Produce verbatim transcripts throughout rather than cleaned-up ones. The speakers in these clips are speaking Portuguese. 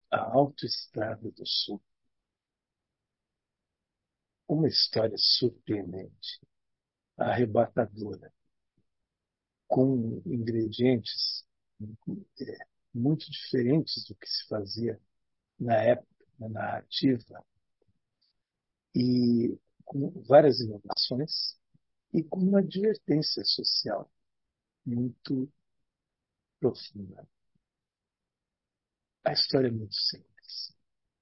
A Autoestrada do Sul. Uma história surpreendente, arrebatadora, com ingredientes é, muito diferentes do que se fazia na época, na narrativa, e com várias inovações e com uma advertência social muito profunda. A história é muito simples.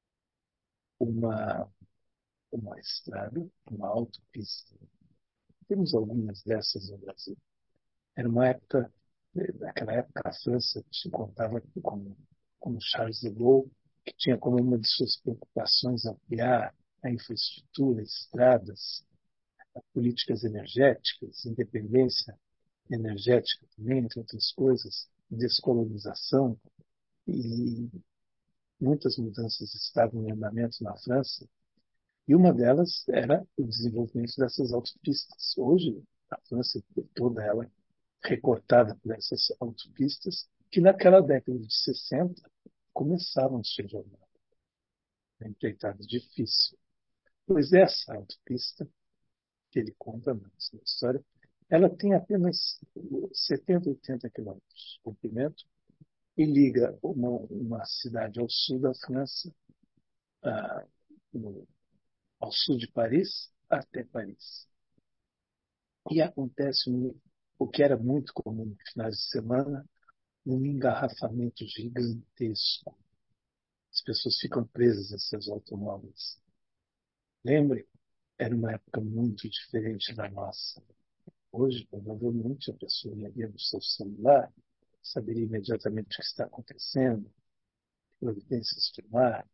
Uma, uma estrada, uma autopista. Temos algumas dessas no Brasil. Era uma época, naquela época, a França se contava como, como Charles de Gaulle, que tinha como uma de suas preocupações ampliar a infraestrutura, estradas, políticas energéticas, independência energética também, entre outras coisas, descolonização, e muitas mudanças estavam em andamento na França, e uma delas era o desenvolvimento dessas autopistas. Hoje, a França, toda ela, recortada por essas autopistas, que naquela década de sessenta começavam a se jornada. Uma empreitada difícil. Pois essa autopista, que ele conta antes na história, ela tem apenas setenta, oitenta quilômetros de comprimento e liga uma, uma cidade ao sul da França, ah, no, ao sul de Paris, até Paris. E acontece um, o que era muito comum no finais de semana, um engarrafamento gigantesco. As pessoas ficam presas a seus automóveis. Lembre, era uma época muito diferente da nossa. Hoje, provavelmente, a pessoa iria no seu celular, saberia imediatamente o que está acontecendo, providências tomar.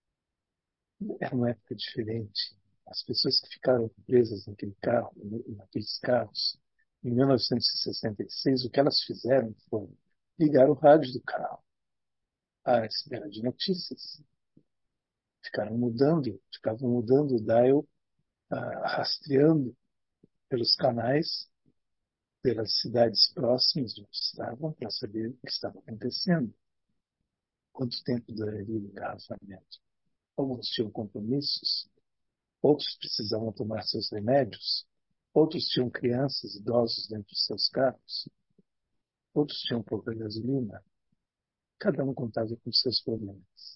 Era uma época diferente. As pessoas que ficaram presas naquele carro, naqueles carros, em mil novecentos e sessenta e seis, o que elas fizeram foi ligar o rádio do carro à espera de notícias. Ficaram mudando, ficavam mudando o dial, ah, rastreando pelos canais, pelas cidades próximas de onde estavam, para saber o que estava acontecendo. Quanto tempo duraria o engarrafamento? Alguns tinham compromissos, outros precisavam tomar seus remédios, outros tinham crianças, idosos dentro de seus carros, outros tinham pouca gasolina. Cada um contava com seus problemas.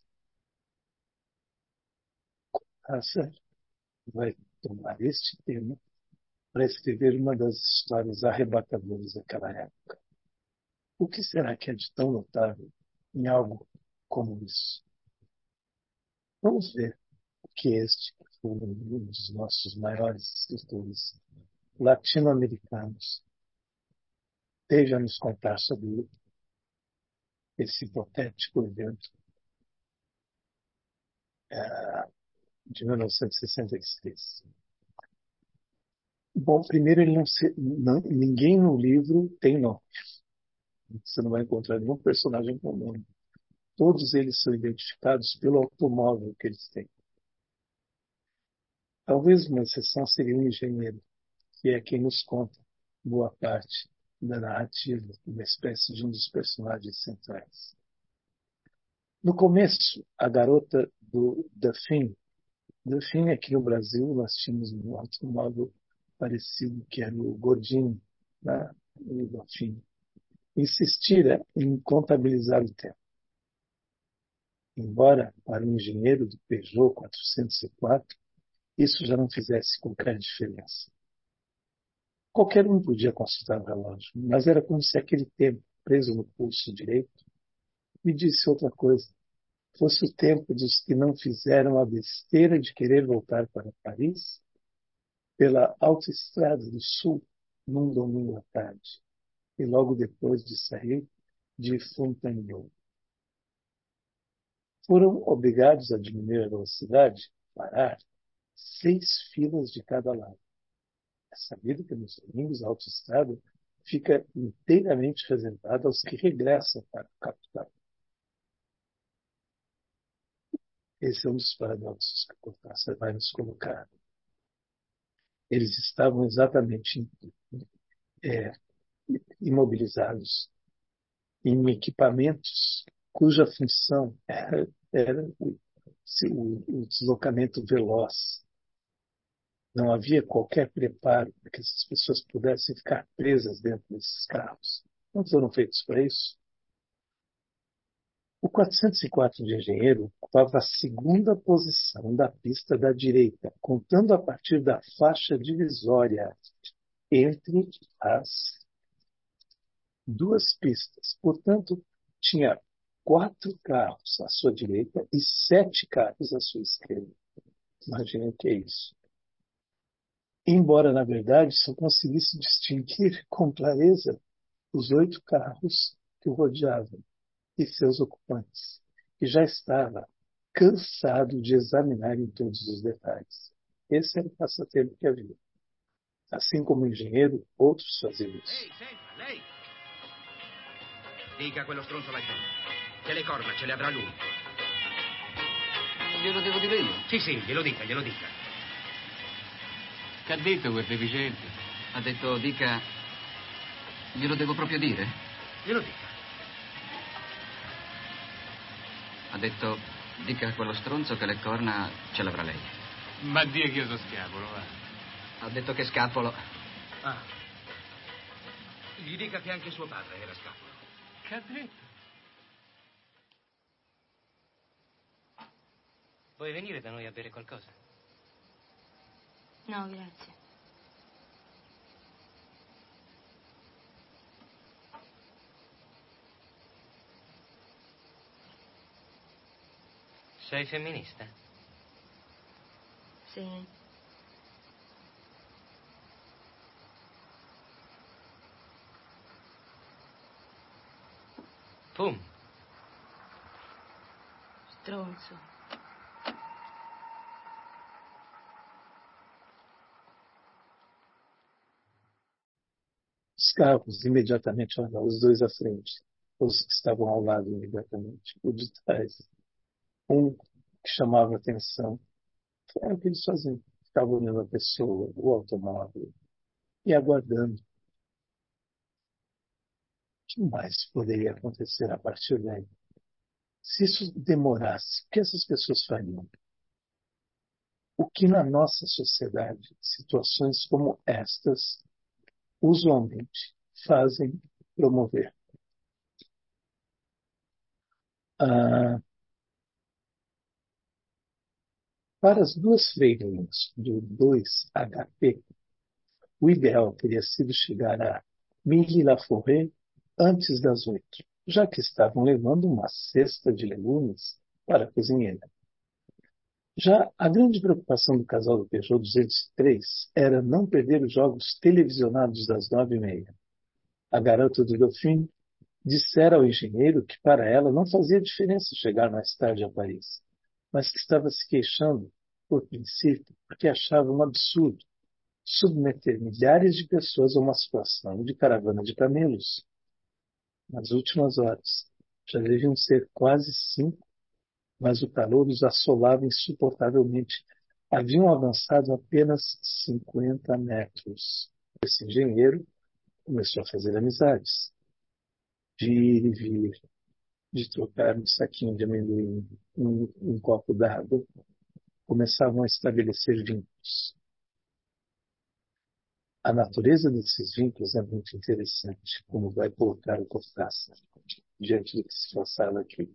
A série vai tomar este tema para escrever uma das histórias arrebatadoras daquela época. O que será que é de tão notável em algo como isso? Vamos ver o que este, que foi um dos nossos maiores escritores latino-americanos, teve a nos contar sobre esse hipotético evento uh, de mil novecentos e sessenta e seis. Bom, primeiro, ele não se, não, ninguém no livro tem nome. Você não vai encontrar nenhum personagem com nome. Todos eles são identificados pelo automóvel que eles têm. Talvez uma exceção seria um engenheiro, que é quem nos conta boa parte da narrativa, uma espécie de um dos personagens centrais. No começo, a garota do Daphne, Daphne aqui no Brasil, nós tínhamos um automóvel parecido, que era o Gordini, né? O Daphne, insistira em contabilizar o tempo. Embora, para um engenheiro do Peugeot quatrocentos e quatro, isso já não fizesse qualquer diferença. Qualquer um podia consultar o relógio, mas era como se aquele tempo, preso no pulso direito, me disse outra coisa. Fosse o tempo dos que não fizeram a besteira de querer voltar para Paris pela autoestrada do sul num domingo à tarde, e logo depois de sair de Fontainebleau. Foram obrigados a diminuir a velocidade, parar, seis filas de cada lado. É sabido que nos domingos a autoestrada fica inteiramente reservada aos que regressam para a capital. Esse é um dos paradoxos que a Cortázar vai nos colocar. Eles estavam exatamente é, imobilizados em equipamentos cuja função era, era o, o, o deslocamento veloz. Não havia qualquer preparo para que essas pessoas pudessem ficar presas dentro desses carros. Não foram feitos para isso. O quatrocentos e quatro de Engenheiro ocupava a segunda posição da pista da direita, contando a partir da faixa divisória entre as duas pistas. Portanto, tinha quatro carros à sua direita e sete carros à sua esquerda. Imaginem o que é isso. Embora, na verdade, só conseguisse distinguir com clareza os oito carros que o rodeavam e seus ocupantes, que já estava cansado de examinar em todos os detalhes. Esse era o passatempo que havia. Assim como o engenheiro, outros faziam isso. Ehi, senta, lei! Dica a quello stronzo laggiù che le corna ce le avrà lui. Glielo devo dire io? Sì, sì, glielo dica, glielo dica. Che ha detto quel deficiente? Ha detto, dica... Glielo devo proprio dire? Glielo dica. Ha detto, dica a quello stronzo che le corna ce l'avrà lei. Ma dia che io so scapolo, va. Ha detto che scapolo. Ah. Gli dica che anche suo padre era scapolo. Che ha detto? Vuoi venire da noi a bere qualcosa? No, grazie. Sei femminista? Sì. Pum. Stronzo. Os carros imediatamente, olha, os dois à frente, os que estavam ao lado imediatamente, o de trás. Um que chamava a atenção era o que eles faziam. Ficavam olhando a pessoa, o automóvel, e aguardando. O que mais poderia acontecer a partir daí? Se isso demorasse, o que essas pessoas fariam? O que na nossa sociedade, situações como estas, usualmente fazem promover? Ah, para as duas freirinhas do dois H P, o ideal teria sido chegar a Milly-la-Forêt antes das oito, já que estavam levando uma cesta de legumes para a cozinheira. Já a grande preocupação do casal do Peugeot duzentos e três era não perder os jogos televisionados das nove e meia. A garota do Dauphin dissera ao engenheiro que para ela não fazia diferença chegar mais tarde a Paris, mas que estava se queixando, por princípio, porque achava um absurdo submeter milhares de pessoas a uma situação de caravana de camelos. Nas últimas horas, já deviam ser quase cinco, mas o calor os assolava insuportavelmente. Haviam avançado apenas cinquenta metros. Esse engenheiro começou a fazer amizades, de ir e vir, de trocar um saquinho de amendoim, um, um copo d'água. Começavam a estabelecer vínculos. A natureza desses vínculos é muito interessante, como vai colocar o Cortázar diante do que se passava aqui.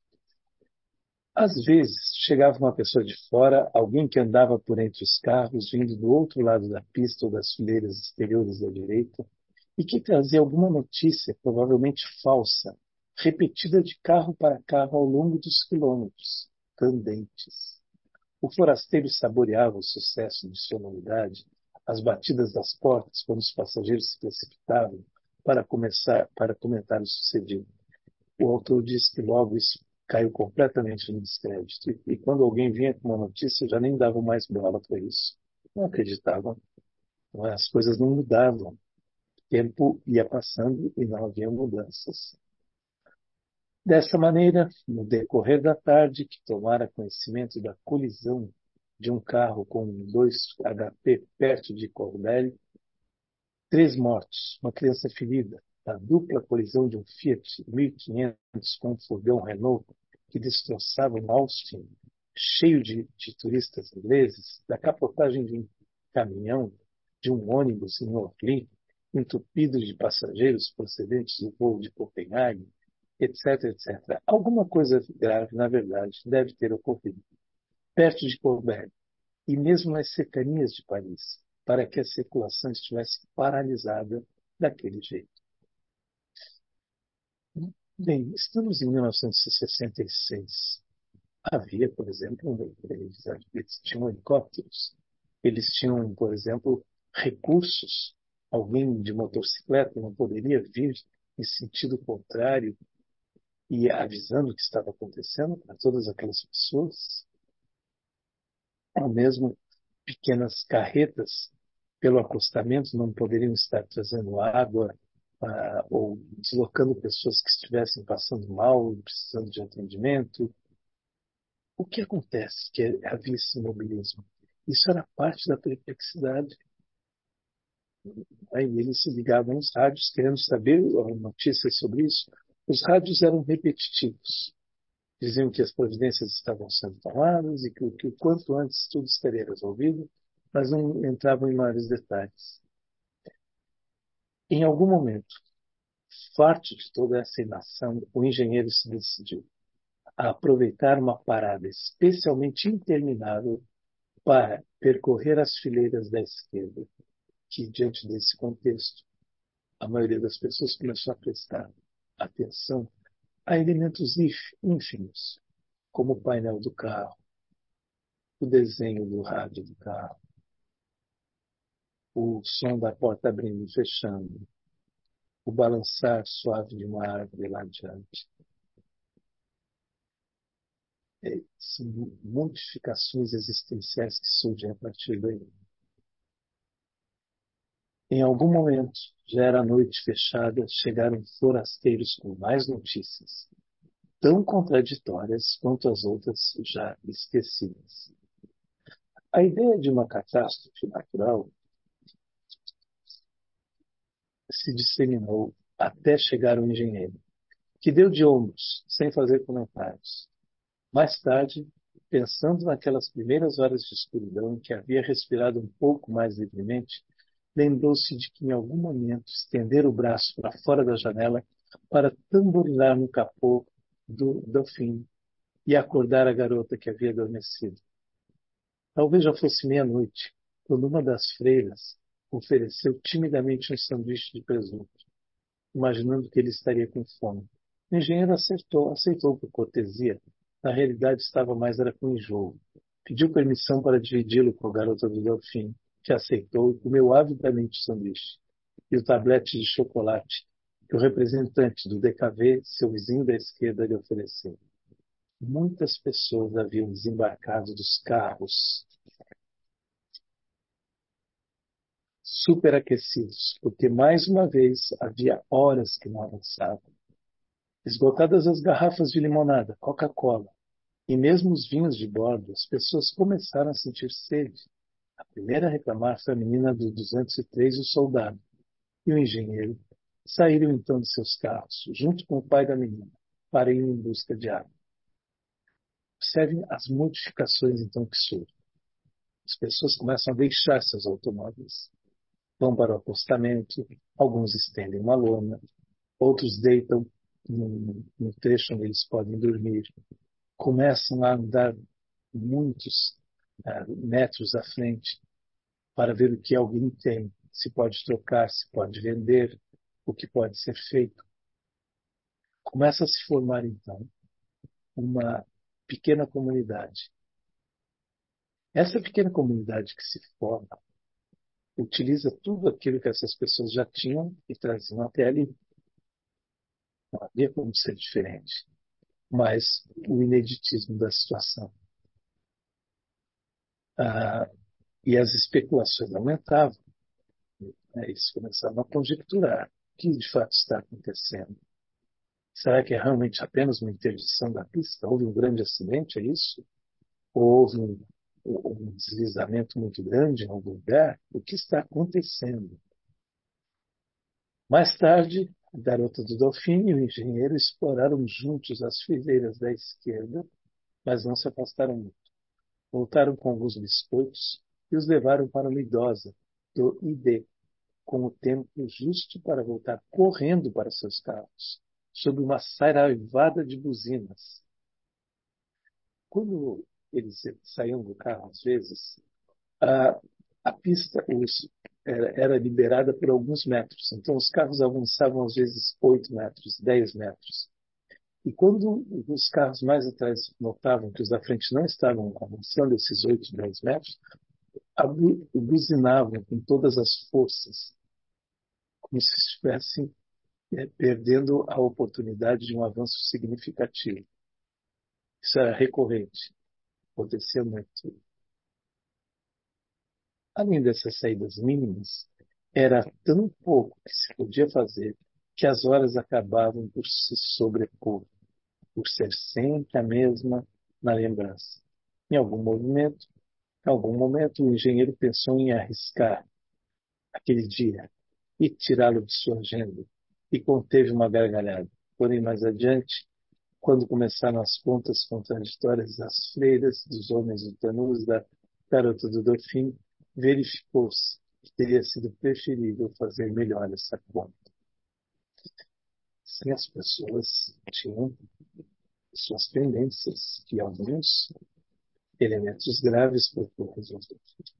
Às vezes, chegava uma pessoa de fora, alguém que andava por entre os carros, vindo do outro lado da pista ou das fileiras exteriores da direita, e que trazia alguma notícia, provavelmente falsa, repetida de carro para carro ao longo dos quilômetros, candentes. O forasteiro saboreava o sucesso de sua novidade, as batidas das portas quando os passageiros se precipitavam para começar, para comentar o sucedido. O autor diz que logo isso caiu completamente no descrédito. E, e quando alguém vinha com uma notícia, já nem davam mais bola para isso. Não acreditavam. As coisas não mudavam. O tempo ia passando e não havia mudanças. Dessa maneira, no decorrer da tarde, que tomara conhecimento da colisão de um carro com dois H P perto de Corbeil, três mortos, uma criança ferida, da dupla colisão de um Fiat mil e quinhentos com um furgão Renault que destroçava um Austin cheio de, de turistas ingleses, da capotagem de um caminhão, de um ônibus em Orly, entupido de passageiros procedentes do voo de Copenhague, etc, etcétera. Alguma coisa grave, na verdade, deve ter ocorrido perto de Colbert e mesmo nas cercanias de Paris, para que a circulação estivesse paralisada daquele jeito. Bem, estamos em mil novecentos e sessenta e seis. Havia, por exemplo, eles tinham helicópteros, eles tinham, por exemplo, recursos. Alguém de motocicleta não poderia vir em sentido contrário e avisando o que estava acontecendo para todas aquelas pessoas? Ou mesmo pequenas carretas pelo acostamento não poderiam estar trazendo água ah, ou deslocando pessoas que estivessem passando mal, precisando de atendimento. O que acontece que havia esse imobilismo? Isso era parte da perplexidade. Aí eles se ligavam aos rádios querendo saber notícias sobre isso. Os rádios eram repetitivos. Diziam que as providências estavam sendo tomadas e que, que o quanto antes tudo estaria resolvido, mas não entravam em maiores detalhes. Em algum momento, farto de toda essa inação, o engenheiro se decidiu a aproveitar uma parada especialmente interminável para percorrer as fileiras da esquerda, que, diante desse contexto, a maioria das pessoas começou a prestar atenção a elementos ínfimos, como o painel do carro, o desenho do rádio do carro, o som da porta abrindo e fechando, o balançar suave de uma árvore lá adiante. É, são modificações existenciais que surgem a partir daí. Em algum momento, já era noite fechada, chegaram forasteiros com mais notícias, tão contraditórias quanto as outras já esquecidas. A ideia de uma catástrofe natural se disseminou até chegar ao engenheiro, que deu de ombros, sem fazer comentários. Mais tarde, pensando naquelas primeiras horas de escuridão em que havia respirado um pouco mais livremente, lembrou-se de que em algum momento estender o braço para fora da janela para tamborilar no capô do Dauphine e acordar a garota que havia adormecido. Talvez já fosse meia-noite, quando uma das freiras ofereceu timidamente um sanduíche de presunto, imaginando que ele estaria com fome. O engenheiro aceitou, aceitou por cortesia. Na realidade, estava mais era com enjoo. Pediu permissão para dividi-lo com a garota do Dauphine, que aceitou e comeu avidamente o sanduíche e o tablete de chocolate que o representante do D K V, seu vizinho da esquerda, lhe ofereceu. Muitas pessoas haviam desembarcado dos carros superaquecidos, porque mais uma vez havia horas que não avançavam. Esgotadas as garrafas de limonada, Coca-Cola e mesmo os vinhos de bordo, as pessoas começaram a sentir sede. A primeira a reclamar foi a menina do duzentos e três, o soldado, e o engenheiro saíram então de seus carros, junto com o pai da menina, para ir em busca de água. Observem as modificações então que surgem. As pessoas começam a deixar seus automóveis, vão para o acostamento, alguns estendem uma lona, outros deitam no, no trecho onde eles podem dormir, começam a andar muitos uh, metros à frente para ver o que alguém tem, se pode trocar, se pode vender, o que pode ser feito. Começa a se formar, então, uma pequena comunidade. Essa pequena comunidade que se forma utiliza tudo aquilo que essas pessoas já tinham e traziam até ali. Não havia como ser diferente. Mas o ineditismo da situação. Ah, e as especulações aumentavam. Né? Eles começavam a conjecturar o que de fato está acontecendo. Será que é realmente apenas uma interdição da pista? Houve um grande acidente, é isso? Ou houve um, um deslizamento muito grande em algum lugar? O que está acontecendo? Mais tarde, A garota do Delfim e o engenheiro exploraram juntos as fileiras da esquerda, mas não se afastaram muito. Voltaram com alguns biscoitos e os levaram para uma idosa do I D, com o tempo justo para voltar correndo para seus carros, sob uma saraivada de buzinas. Quando eles saíam do carro, às vezes, a, a pista os, era, era liberada por alguns metros. Então, os carros avançavam, às vezes, oito metros, dez metros. E quando os carros mais atrás notavam que os da frente não estavam avançando esses oito, dez metros, abu- buzinavam com todas as forças, como se estivessem eh, perdendo a oportunidade de um avanço significativo. Isso era recorrente, acontecia muito. Além dessas saídas mínimas, era tão pouco que se podia fazer que as horas acabavam por se sobrepor, por ser sempre a mesma na lembrança. Em algum movimento, em algum momento, o engenheiro pensou em arriscar aquele dia e tirá-lo de sua agenda, e conteve uma gargalhada. Porém, mais adiante, quando começaram as contas contraditórias das freiras, dos homens do Tanus, da garota do Delfim, verificou-se que teria sido preferível fazer melhor essa conta. Sim, as pessoas tinham suas pendências e alguns elementos graves por resolver.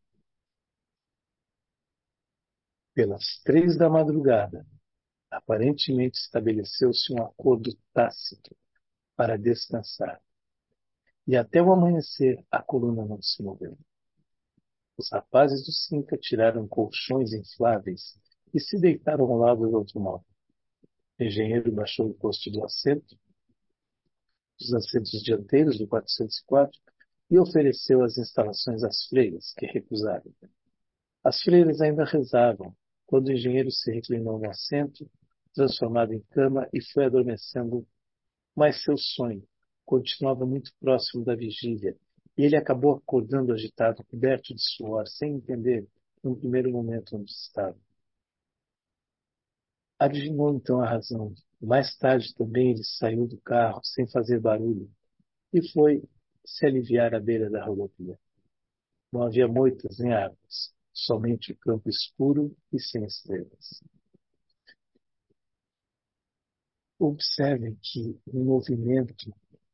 Pelas três da madrugada, aparentemente estabeleceu-se um acordo tácito para descansar. E até o amanhecer a coluna não se moveu. Os rapazes do Cinca tiraram colchões infláveis e se deitaram ao lado do automóvel. O engenheiro baixou o posto do assento, dos assentos dianteiros do quatrocentos e quatro, e ofereceu as instalações às freiras, que recusaram. As freiras ainda rezavam, quando o engenheiro se reclinou no assento, transformado em cama, e foi adormecendo. Mas seu sonho continuava muito próximo da vigília, e ele acabou acordando agitado, coberto de suor, sem entender, no primeiro momento, onde estava. Adivinhou então a razão. Mais tarde também ele saiu do carro, sem fazer barulho, e foi se aliviar à beira da rodovia. Não havia moitas nem árvores, somente o campo escuro e sem estrelas. Observem que um movimento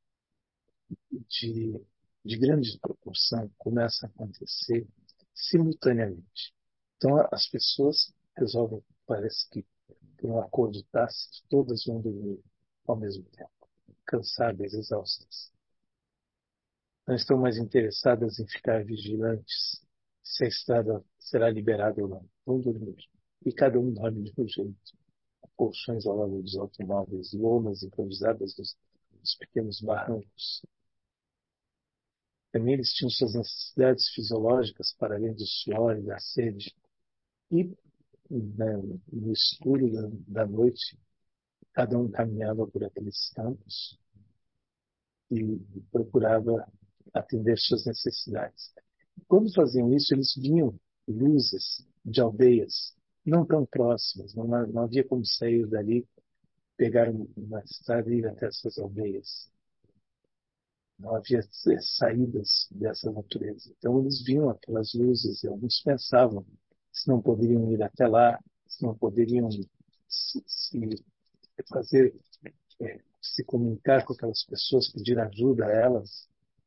de, de grande proporção começa a acontecer simultaneamente. Então, as pessoas resolvem, parece que por um acordo tácito, todas vão dormir ao mesmo tempo, cansadas, exaustas. Não estão mais interessadas em ficar vigilantes se a estrada será liberada ou não. Vão dormir. E cada um dorme de um jeito. Colchões ao lado dos automóveis, lomas improvisadas dos, dos pequenos barrancos. Também eles tinham suas necessidades fisiológicas para além do suor e da sede. E né, no escuro da, da noite, cada um caminhava por aqueles campos e procurava atender suas necessidades. Quando faziam isso, eles viam luzes de aldeias não tão próximas, não, não havia como sair dali, pegar uma estrada e ir até essas aldeias. Não havia saídas dessa natureza. Então eles viam aquelas luzes e alguns pensavam se não poderiam ir até lá, se não poderiam se, se fazer, é, se comunicar com aquelas pessoas, pedir ajuda a elas.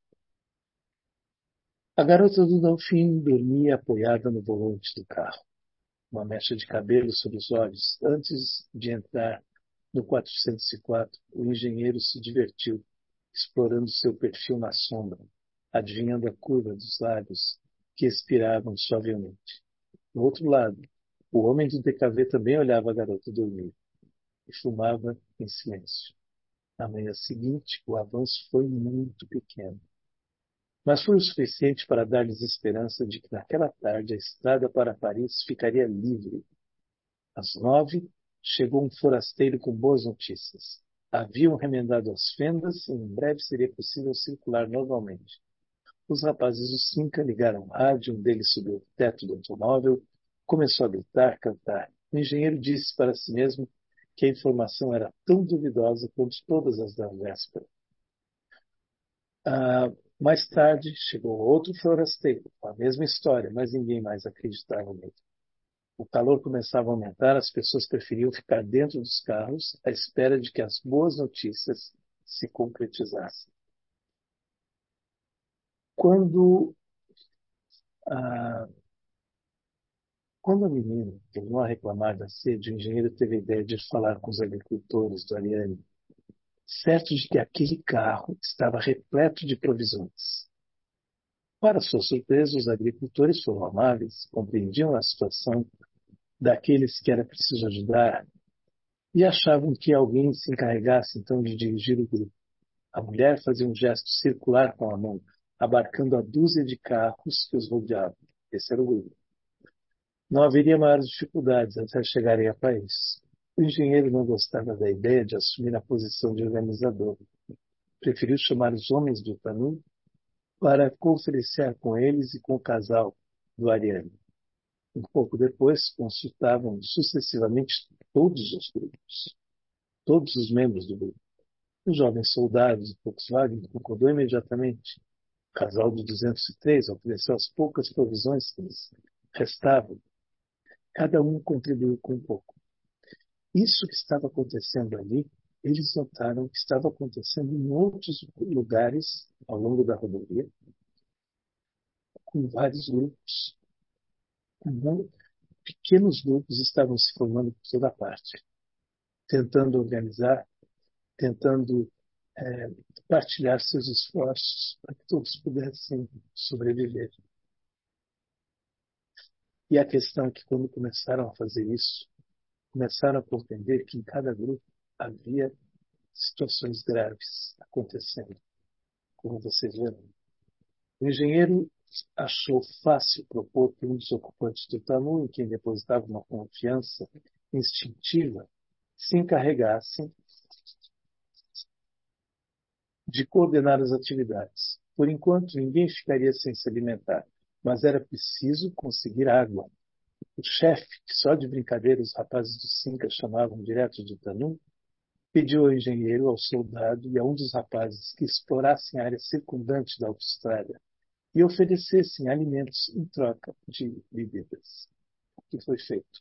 A garota do Delfim dormia apoiada no volante do carro, uma mecha de cabelo sobre os olhos. Antes de entrar no quatrocentos e quatro, o engenheiro se divertiu, explorando seu perfil na sombra, adivinhando a curva dos lábios que expiravam suavemente. Do outro lado, o homem do D K V também olhava a garota dormir e fumava em silêncio. Na manhã seguinte, o avanço foi muito pequeno. Mas foi o suficiente para dar-lhes esperança de que naquela tarde a estrada para Paris ficaria livre. Às nove, chegou um forasteiro com boas notícias. Haviam remendado as fendas e em breve seria possível circular normalmente. Os rapazes do Cinca ligaram o rádio, um deles subiu o teto do automóvel, começou a gritar, cantar. O engenheiro disse para si mesmo que a informação era tão duvidosa quanto todas as da véspera. Ah, mais tarde, chegou outro forasteiro, com a mesma história, mas ninguém mais acreditava nele. O calor começava a aumentar, as pessoas preferiam ficar dentro dos carros, à espera de que as boas notícias se concretizassem. Quando a, quando a menina tornou a reclamar da sede, o engenheiro teve a ideia de falar com os agricultores do Ariane, certo de que aquele carro estava repleto de provisões. Para sua surpresa, os agricultores foram amáveis, compreendiam a situação daqueles que era preciso ajudar e achavam que alguém se encarregasse então de dirigir o grupo. A mulher fazia um gesto circular com a mão, abarcando a dúzia de carros que os rodeavam. Esse era o grupo. Não haveria maiores dificuldades até chegarem a Paris. O engenheiro não gostava da ideia de assumir a posição de organizador. Preferiu chamar os homens do Tanu para conferenciar com eles e com o casal do Ariane. Um pouco depois, consultavam sucessivamente todos os grupos, todos os membros do grupo. O jovem soldado de Volkswagen concordou imediatamente. O casal de duzentos e três ofereceu as poucas provisões que lhes restavam. Cada um contribuiu com um pouco. Isso que estava acontecendo ali, eles notaram que estava acontecendo em outros lugares ao longo da rodovia, com vários grupos. Com pequenos grupos estavam se formando por toda parte, tentando organizar, tentando é, partilhar seus esforços para que todos pudessem sobreviver. E a questão é que quando começaram a fazer isso, começaram a compreender que em cada grupo havia situações graves acontecendo, como vocês viram. O engenheiro achou fácil propor que um dos ocupantes do Tanu, em quem depositava uma confiança instintiva, se encarregasse de coordenar as atividades. Por enquanto, ninguém ficaria sem se alimentar, mas era preciso conseguir água. O chefe, que só de brincadeira os rapazes do Cinca chamavam direto de Tanu, pediu ao engenheiro, ao soldado e a um dos rapazes que explorassem a área circundante da autoestrada e oferecessem alimentos em troca de bebidas. O que foi feito?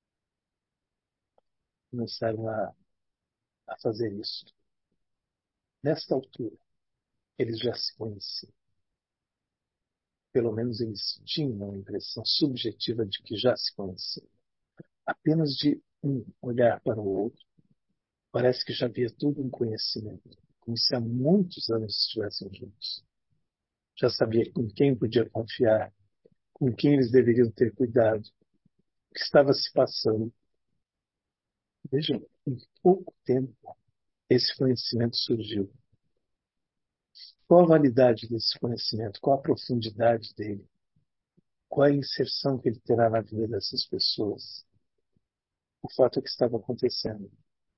Começaram a, a fazer isso. Nesta altura, eles já se conheciam. Pelo menos eles tinham a impressão subjetiva de que já se conheciam. Apenas de um olhar para o outro, parece que já havia todo um conhecimento, como se há muitos anos estivessem juntos. Já sabia com quem podia confiar, com quem eles deveriam ter cuidado, o que estava se passando. Vejam, em pouco tempo, esse conhecimento surgiu. Qual a validade desse conhecimento? Qual a profundidade dele? Qual a inserção que ele terá na vida dessas pessoas? O fato é que estava acontecendo.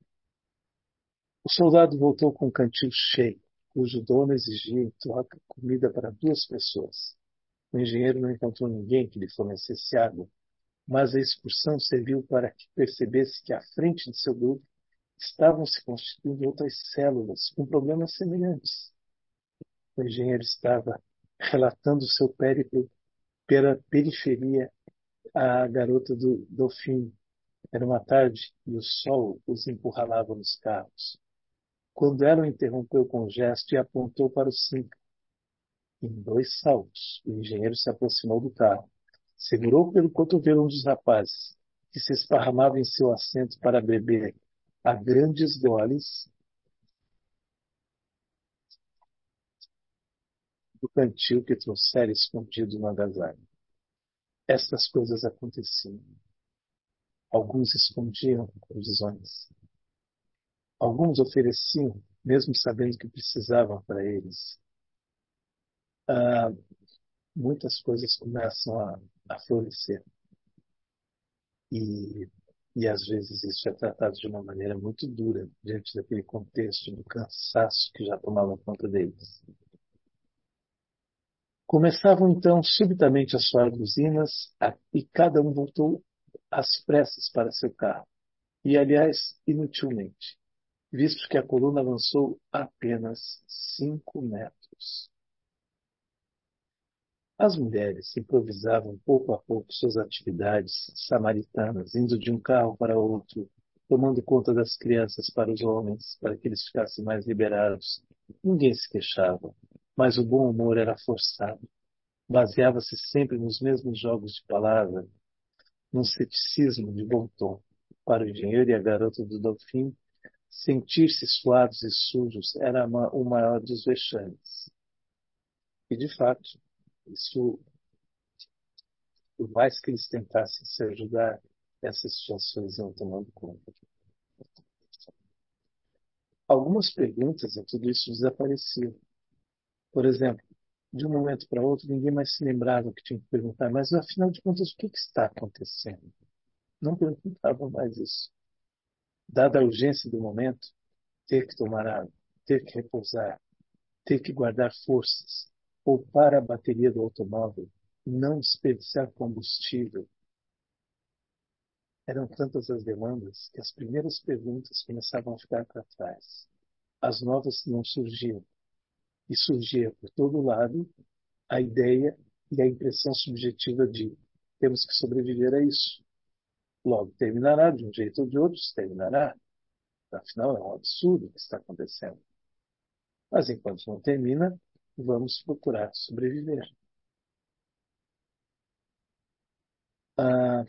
O soldado voltou com um cantil cheio, cujo dono exigia em troca comida para duas pessoas. O engenheiro não encontrou ninguém que lhe fornecesse água, mas a excursão serviu para que percebesse que à frente de seu grupo estavam se constituindo outras células com problemas semelhantes. O engenheiro estava relatando seu périplo pela periferia à garota do Dauphine. Era uma tarde e o sol os encurralava nos carros. Quando ela o interrompeu com um gesto e apontou para o Cinca. Em dois saltos, o engenheiro se aproximou do carro, segurou pelo cotovelo um dos rapazes, que se esparramava em seu assento para beber a grandes goles do cantil que trouxera escondido no agasalho. Estas coisas aconteciam. Alguns escondiam provisões. Alguns ofereciam, mesmo sabendo que precisavam para eles. Ah, muitas coisas começam a, a florescer. E, e às vezes isso é tratado de uma maneira muito dura, diante daquele contexto do cansaço que já tomava conta deles. Começavam então subitamente a soar buzinas e cada um voltou às pressas para seu carro. E, aliás, inutilmente, visto que a coluna avançou apenas cinco metros. As mulheres improvisavam pouco a pouco suas atividades samaritanas, indo de um carro para outro, tomando conta das crianças para os homens, para que eles ficassem mais liberados. Ninguém se queixava, mas o bom humor era forçado. Baseava-se sempre nos mesmos jogos de palavra, num ceticismo de bom tom. Para o engenheiro e a garota do Dolfim, sentir-se suados e sujos era o maior dos vexames. E, de fato, isso, por mais que eles tentassem se ajudar, essas situações iam tomando conta. Algumas perguntas em tudo isso desapareciam. Por exemplo, de um momento para outro, ninguém mais se lembrava que tinha que perguntar, mas afinal de contas, o que, que está acontecendo? Não perguntavam mais isso. Dada a urgência do momento, ter que tomar água, ter que repousar, ter que guardar forças, poupar a bateria do automóvel, não desperdiçar combustível. Eram tantas as demandas que as primeiras perguntas começavam a ficar para trás. As novas não surgiam. E surgia por todo lado a ideia e a impressão subjetiva de temos que sobreviver a isso. Logo terminará, de um jeito ou de outro, terminará. Afinal, é um absurdo o que está acontecendo. Mas enquanto não termina, vamos procurar sobreviver. Ah,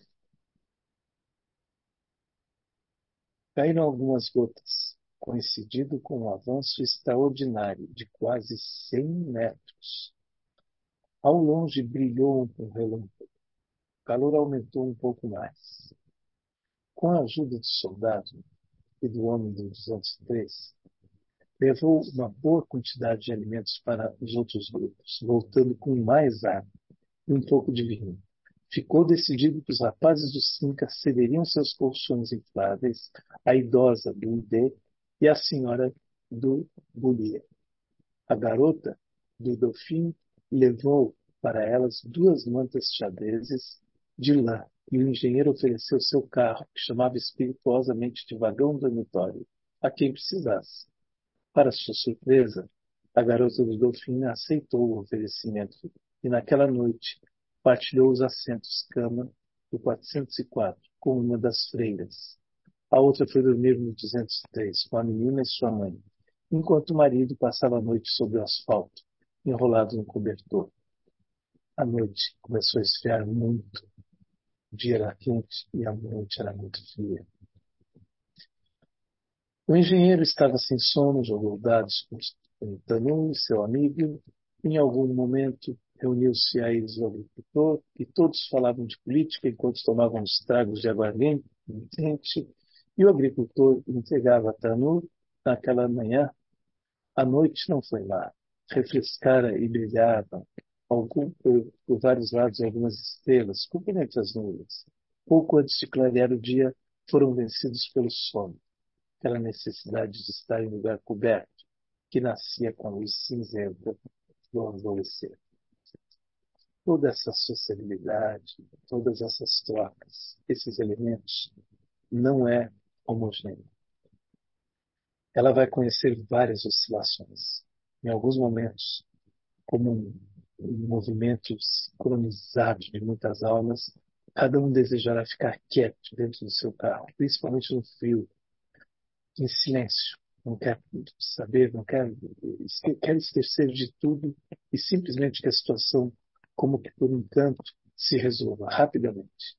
caíram algumas gotas, coincidindo com um avanço extraordinário de quase cem metros. Ao longe brilhou um relâmpago. O calor aumentou um pouco mais. Com a ajuda do soldado e do homem do duzentos e três, levou uma boa quantidade de alimentos para os outros grupos, voltando com mais água e um pouco de vinho. Ficou decidido que os rapazes do Cinca cederiam seus colchões infláveis à idosa do I D e à senhora do Boulier. A garota do Dauphin levou para elas duas mantas xadrezes de lã e o engenheiro ofereceu seu carro, que chamava espirituosamente de vagão dormitório, a quem precisasse. Para sua surpresa, a garota do Dauphin aceitou o oferecimento e, naquela noite, partilhou os assentos cama do quatrocentos e quatro com uma das freiras. A outra foi dormir no duzentos e três com a menina e sua mãe, enquanto o marido passava a noite sobre o asfalto, enrolado no cobertor. A noite começou a esfriar muito. O dia era quente e a noite era muito fria. O engenheiro estava sem sono, jogou dados com Tanu, seu amigo. Em algum momento, reuniu-se a eles o agricultor e todos falavam de política enquanto tomavam os tragos de aguardente, e o agricultor entregava a Tanu naquela manhã. A noite não foi má. Refrescara e brilhava algum, por, por vários lados algumas estrelas, cobrindo entre as nuvens. Pouco antes de clarear o dia, foram vencidos pelo sono. Aquela necessidade de estar em lugar coberto, que nascia com a luz cinzenta do alvorecer. Toda essa sociabilidade, todas essas trocas, esses elementos, não é homogêneo. Ela vai conhecer várias oscilações. Em alguns momentos, como um, um movimento sincronizado de muitas almas, cada um desejará ficar quieto dentro do seu carro, principalmente no frio, em silêncio, não quer saber, não quer, quer esquecer de tudo e simplesmente que a situação, como que por encanto, se resolva rapidamente.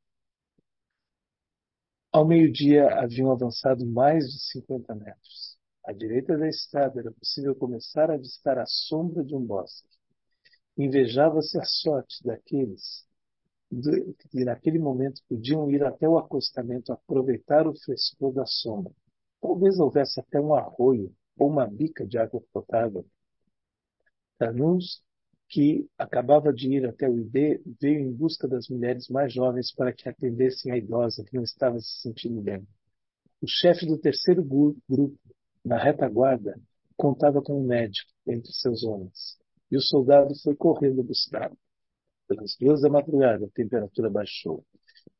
Ao meio-dia haviam avançado mais de cinquenta metros. À direita da estrada era possível começar a avistar a sombra de um bosque. Invejava-se a sorte daqueles que naquele momento podiam ir até o acostamento aproveitar o frescor da sombra. Talvez houvesse até um arroio ou uma bica de água potável. Tanus, que acabava de ir até o I D, veio em busca das mulheres mais jovens para que atendessem a idosa que não estava se sentindo bem. O chefe do terceiro grupo, na retaguarda, contava com um médico entre seus homens, e o soldado foi correndo buscá-lo. Pelas duas da madrugada, a temperatura baixou.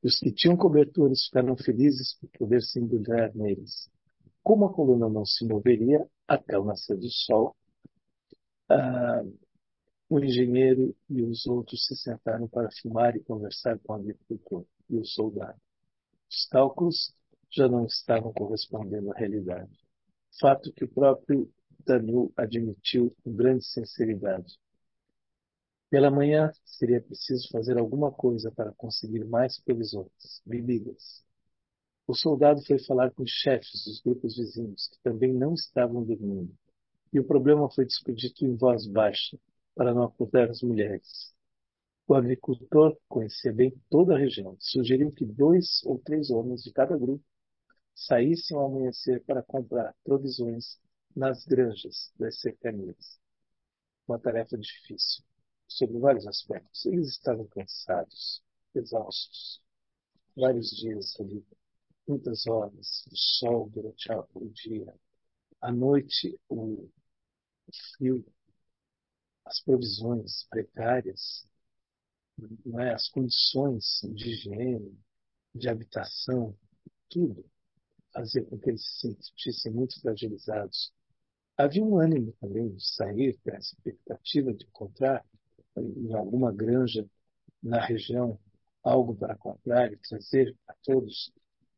E os que tinham cobertores ficaram felizes por poder se embrulhar neles. Como a coluna não se moveria até o nascer do sol, ah, o engenheiro e os outros se sentaram para fumar e conversar com o agricultor e o soldado. Os cálculos já não estavam correspondendo à realidade. Fato que o próprio Danu admitiu com grande sinceridade. Pela manhã, seria preciso fazer alguma coisa para conseguir mais provisões, bebidas. O soldado foi falar com os chefes dos grupos vizinhos, que também não estavam dormindo, e o problema foi discutido em voz baixa, para não acordar as mulheres. O agricultor conhecia bem toda a região, sugeriu que dois ou três homens de cada grupo saíssem ao amanhecer para comprar provisões nas granjas das cercanias. Uma tarefa difícil, sobre vários aspectos. Eles estavam cansados, exaustos. Vários dias ali, muitas horas, o sol durante o dia, à noite, o frio, as provisões precárias, não é? As condições de higiene, de habitação, tudo fazia com que eles se sentissem muito fragilizados. Havia um ânimo também de sair, com a expectativa de encontrar em alguma granja na região algo para comprar e trazer a todos.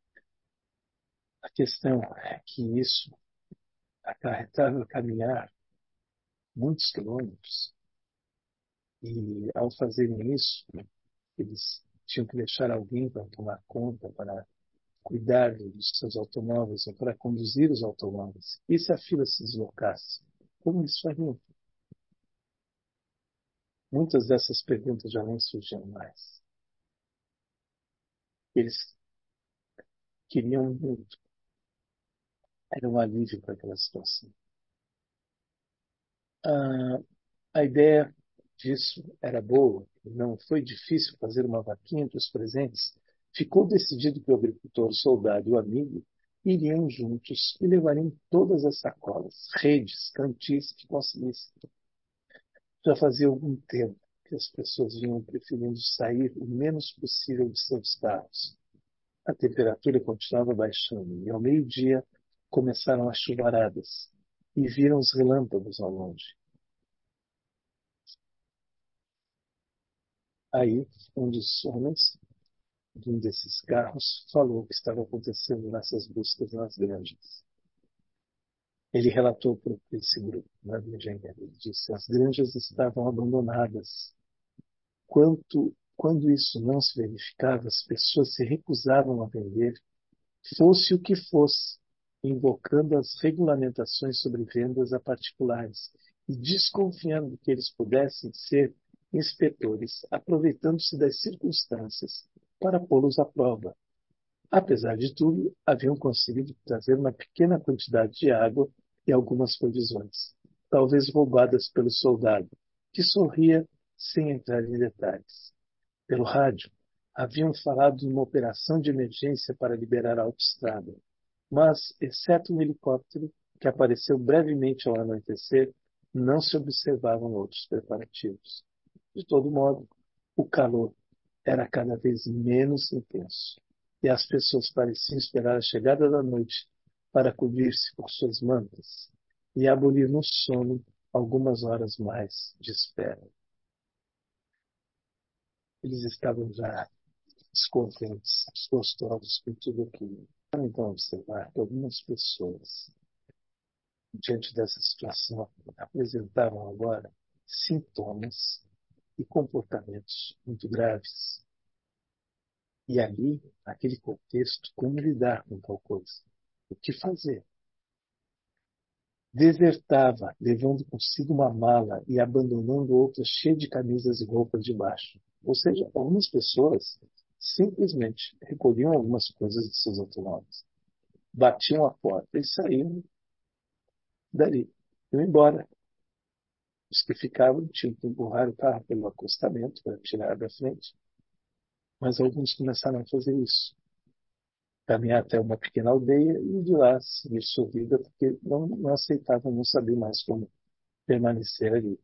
A questão é que isso acarretava caminhar muitos quilômetros e, ao fazerem isso, eles tinham que deixar alguém para tomar conta, para cuidar dos seus automóveis ou para conduzir os automóveis. E se a fila se deslocasse? Como eles fariam? Muitas dessas perguntas já nem surgiam mais. Eles queriam muito. Era um alívio para aquela situação. Ah, a ideia disso era boa. Não foi difícil fazer uma vaquinha entre os presentes. Ficou decidido que o agricultor, o soldado e o amigo iriam juntos e levariam todas as sacolas, redes, cantis que conseguissem. Já fazia algum tempo que as pessoas vinham preferindo sair o menos possível de seus carros. A temperatura continuava baixando e, ao meio-dia, começaram as chuvaradas e viram os relâmpagos ao longe. Aí, um dos homens de um desses carros falou o que estava acontecendo nessas buscas nas granjas. Ele relatou para esse grupo, né, do engenheiro. Ele disse: as granjas estavam abandonadas. Quanto, quando isso não se verificava, as pessoas se recusavam a vender, fosse o que fosse, invocando as regulamentações sobre vendas a particulares e desconfiando que eles pudessem ser inspetores, aproveitando-se das circunstâncias para pô-los à prova. Apesar de tudo, haviam conseguido trazer uma pequena quantidade de água e algumas provisões, talvez roubadas pelo soldado, que sorria sem entrar em detalhes. Pelo rádio, haviam falado de uma operação de emergência para liberar a autoestrada, mas, exceto um helicóptero que apareceu brevemente ao anoitecer, não se observavam outros preparativos. De todo modo, o calor era cada vez menos intenso, e as pessoas pareciam esperar a chegada da noite para cobrir-se por suas mantas e abolir no sono algumas horas mais de espera. Eles estavam já descontentes, desgostosos com tudo aquilo. Então, observar que algumas pessoas, diante dessa situação, apresentavam agora sintomas e comportamentos muito graves. E ali, naquele contexto, como lidar com tal coisa? O que fazer? Desertava, levando consigo uma mala e abandonando outra cheia de camisas e roupas de baixo. Ou seja, algumas pessoas simplesmente recolhiam algumas coisas de seus automóveis, batiam a porta e saíam dali, iam embora. Os que ficavam tinham que empurrar o carro pelo acostamento para tirar da frente, mas alguns começaram a fazer isso. Caminhar até uma pequena aldeia e de lá seguir sua vida, porque não, não aceitavam, não sabiam mais como permanecer ali.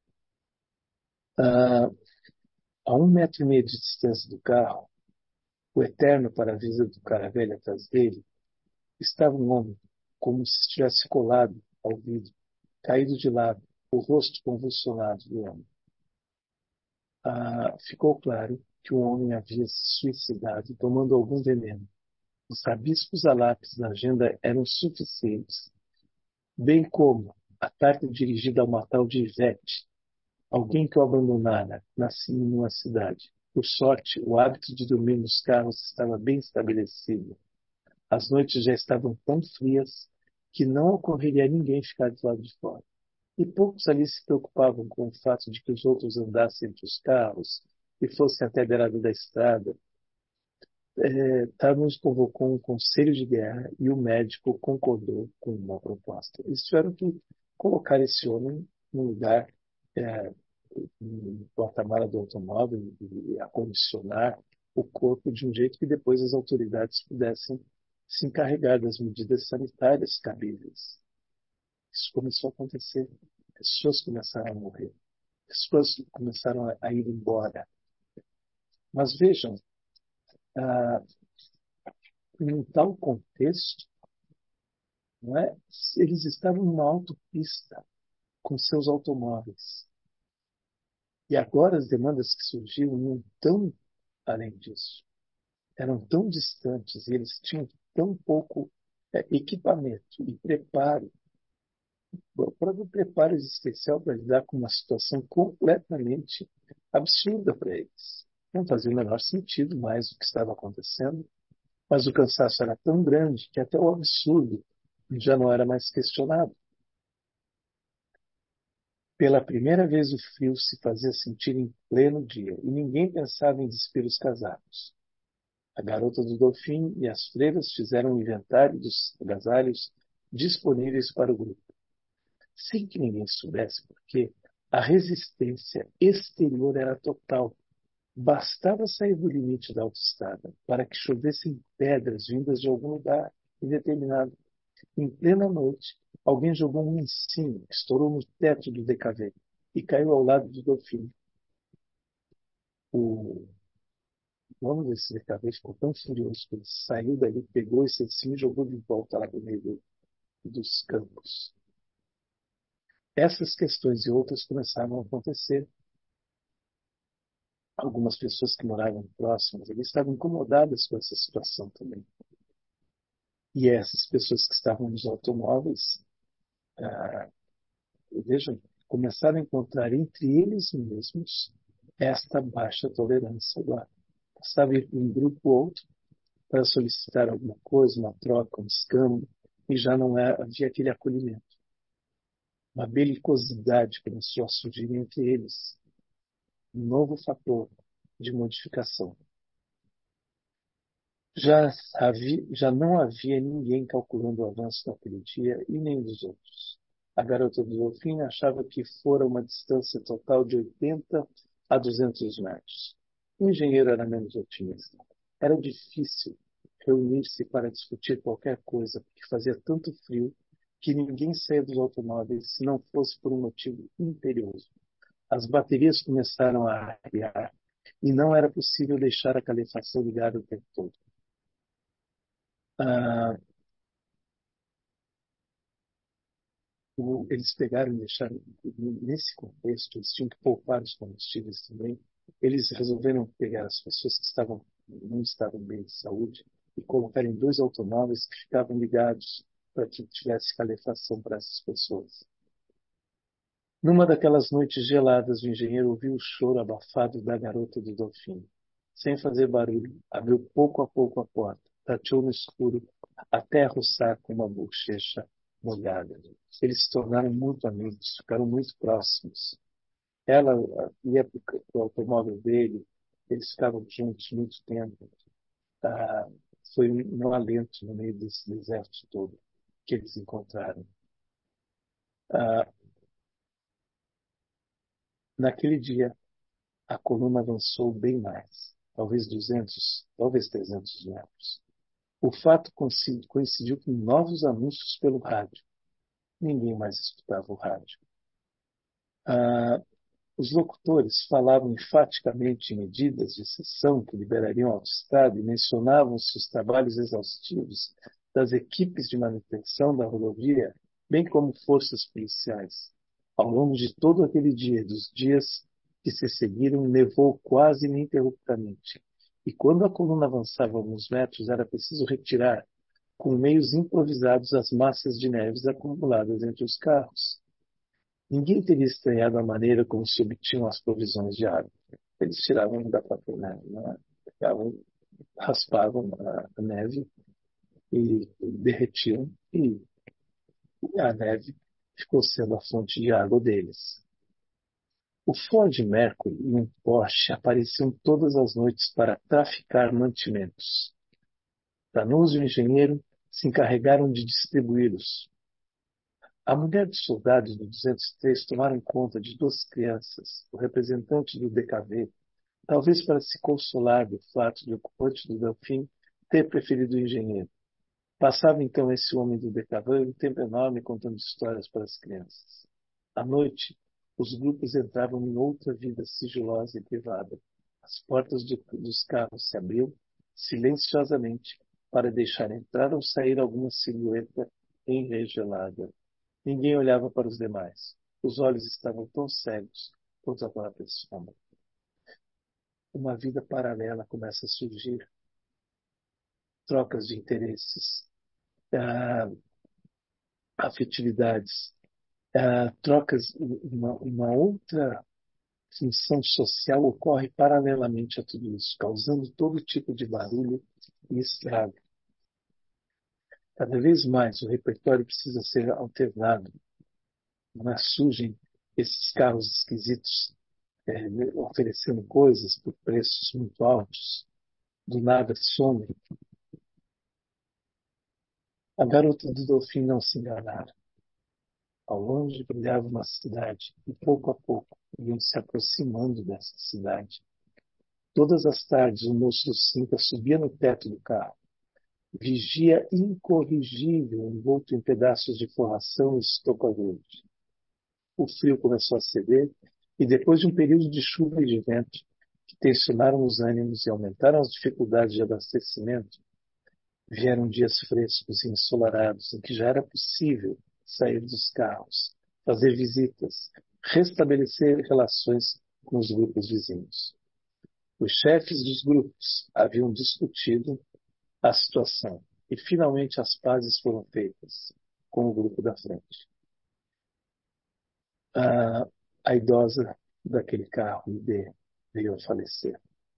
Ah, a um metro e meio de distância do carro, O eterno para-brisa do cara velho atrás dele estava um homem, como se estivesse colado ao vidro, caído de lado, o rosto convulsionado do homem. Ah, ficou claro que o homem havia se suicidado tomando algum veneno. Os rabiscos a lápis na agenda eram suficientes, bem como a carta dirigida a uma tal de Ivete, alguém que o abandonara, nascido numa cidade. Por sorte, o hábito de dormir nos carros estava bem estabelecido. As noites já estavam tão frias que não ocorreria a ninguém ficar do lado de fora. E poucos ali se preocupavam com o fato de que os outros andassem entre os carros e fossem até a beirada da estrada. É, Thanos convocou um conselho de guerra e o médico concordou com uma proposta. Eles tiveram que colocar esse homem no lugar, é, no porta-mala do automóvel e acondicionar o corpo de um jeito que depois as autoridades pudessem se encarregar das medidas sanitárias cabíveis. Isso começou a acontecer. Pessoas começaram a morrer. Pessoas começaram a ir embora. Mas vejam, ah, em um tal contexto, não é? Eles estavam numa autopista com seus automóveis. E agora as demandas que surgiam iam tão além disso. Eram tão distantes e eles tinham tão pouco é, equipamento e preparo. O próprio preparo especial para lidar com uma situação completamente absurda para eles. Não fazia o menor sentido mais o que estava acontecendo, mas o cansaço era tão grande que até o absurdo já não era mais questionado. Pela primeira vez o frio se fazia sentir em pleno dia e ninguém pensava em despir os casacos. A garota do Dolfim e as freiras fizeram um inventário dos agasalhos disponíveis para o grupo. Sem que ninguém soubesse por quê, a resistência exterior era total. Bastava sair do limite da autoestrada para que chovessem pedras vindas de algum lugar indeterminado. Em plena noite, alguém jogou um ensino que estourou no teto do D K V e caiu ao lado do Dolfim. O dono desse D K V ficou tão furioso que ele saiu dali, pegou esse ensino e jogou de volta lá no meio dos campos. Essas questões e outras começaram a acontecer. Algumas pessoas que moravam próximas ali estavam incomodadas com essa situação também. E essas pessoas que estavam nos automóveis, ah, vejam, começaram a encontrar entre eles mesmos esta baixa tolerância agora. Bastava ir de um grupo ou outro para solicitar alguma coisa, uma troca, um escambo, e já não era, havia aquele acolhimento. Uma belicosidade começou a surgir entre eles. Um novo fator de modificação. Já, havia, já não havia ninguém calculando o avanço daquele dia e nem dos outros. A garota do Dolfim achava que fora uma distância total de oitenta a duzentos metros. O engenheiro era menos otimista. Era difícil reunir-se para discutir qualquer coisa, porque fazia tanto frio que ninguém saía dos automóveis se não fosse por um motivo imperioso. As baterias começaram a arriar e não era possível deixar a calefação ligada o tempo todo. Ah, o, eles pegaram e deixaram, nesse contexto, eles tinham que poupar os combustíveis também. Eles resolveram pegar as pessoas que estavam, não estavam bem de saúde e colocar em dois automóveis que ficavam ligados para que tivesse calefação para essas pessoas. Numa daquelas noites geladas, o engenheiro ouviu o choro abafado da garota do Dolfim. Sem fazer barulho, abriu pouco a pouco a porta, tateou no escuro, até roçar com uma bochecha molhada. Eles se tornaram muito amigos, ficaram muito próximos. Ela ia para o automóvel dele, eles ficavam juntos muito tempo. Ah, foi um alento no meio desse deserto todo que eles encontraram. Ah, naquele dia, a coluna avançou bem mais, talvez duzentos, talvez trezentos metros. O fato coincidiu com novos anúncios pelo rádio. Ninguém mais escutava o rádio. Ah, Os locutores falavam enfaticamente em medidas de exceção que liberariam a autoestrada e mencionavam-se os trabalhos exaustivos das equipes de manutenção da rodovia, bem como forças policiais. Ao longo de todo aquele dia e dos dias que se seguiram, nevou quase ininterruptamente, e quando a coluna avançava alguns metros, era preciso retirar, com meios improvisados, as massas de neves acumuladas entre os carros. Ninguém teria estranhado a maneira como se obtinham as provisões de água. Eles tiravam da própria neve, né? Pegavam, raspavam a, a neve e, e derretiam, e a neve ficou sendo a fonte de água deles. O Ford Mercury e um Porsche apareciam todas as noites para traficar mantimentos. Danoso e o engenheiro se encarregaram de distribuí-los. A mulher dos soldados do duzentos e três tomaram conta de duas crianças, o representante do D K V, talvez para se consolar do fato de o ocupante do Delfim ter preferido o engenheiro. Passava então esse homem do D K V um tempo enorme contando histórias para as crianças. À noite, os grupos entravam em outra vida sigilosa e privada. As portas de, dos carros se abriam silenciosamente para deixar entrar ou sair alguma silhueta enregelada. Ninguém olhava para os demais. Os olhos estavam tão cegos quanto a própria sombra. Uma vida paralela começa a surgir. Trocas de interesses, ah, afetividades, ah, trocas, uma, uma outra função social ocorre paralelamente a tudo isso, causando todo tipo de barulho e estrago. Cada vez mais o repertório precisa ser alternado. Mas surgem esses carros esquisitos, é, oferecendo coisas por preços muito altos. Do nada somem. A garota do Delfim não se enganara. Ao longe brilhava uma cidade, e pouco a pouco iam se aproximando dessa cidade. Todas as tardes o moço do Cinca subia no teto do carro. Vigia incorrigível, envolto em pedaços de forração e estopa verde. O frio começou a ceder, e depois de um período de chuva e de vento, que tensionaram os ânimos e aumentaram as dificuldades de abastecimento, vieram dias frescos e ensolarados, em que já era possível sair dos carros, fazer visitas, restabelecer relações com os grupos vizinhos. Os chefes dos grupos haviam discutido a situação e finalmente as pazes foram feitas com o grupo da frente. A, a idosa daquele carro I D veio a falecer.